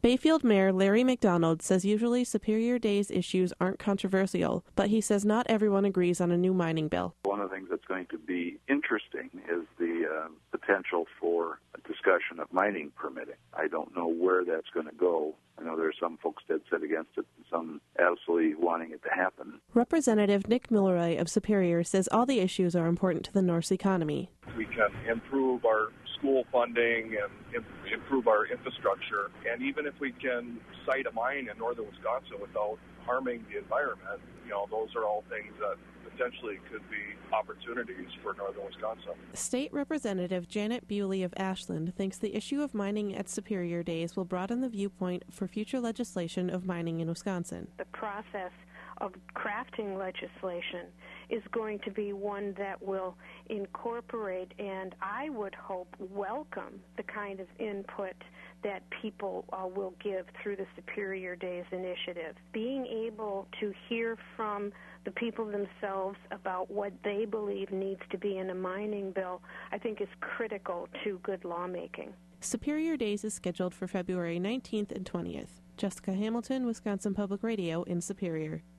Bayfield Mayor Larry McDonald says usually Superior Day's issues aren't controversial, but he says not everyone agrees on a new mining bill. One of the things that's going to be interesting is the potential for a discussion of mining permitting. I don't know where that's going to go. I know there are some folks dead set against it and some absolutely wanting it to happen. Representative Nick Milroy of Superior says all the issues are important to the North's economy. We can improve our school funding and improve our infrastructure, and even if we can site a mine in northern Wisconsin without harming the environment, those are all things that potentially could be opportunities for northern Wisconsin. State Representative Janet Bewley of Ashland thinks the issue of mining at Superior Days will broaden the viewpoint for future legislation of mining in Wisconsin. The process of crafting legislation is going to be one that will incorporate and I would hope welcome the kind of input that people will give through the Superior Days initiative. Being able to hear from the people themselves about what they believe needs to be in a mining bill, I think is critical to good lawmaking. Superior Days is scheduled for February 19th and 20th. Jessica Hamilton, Wisconsin Public Radio in Superior.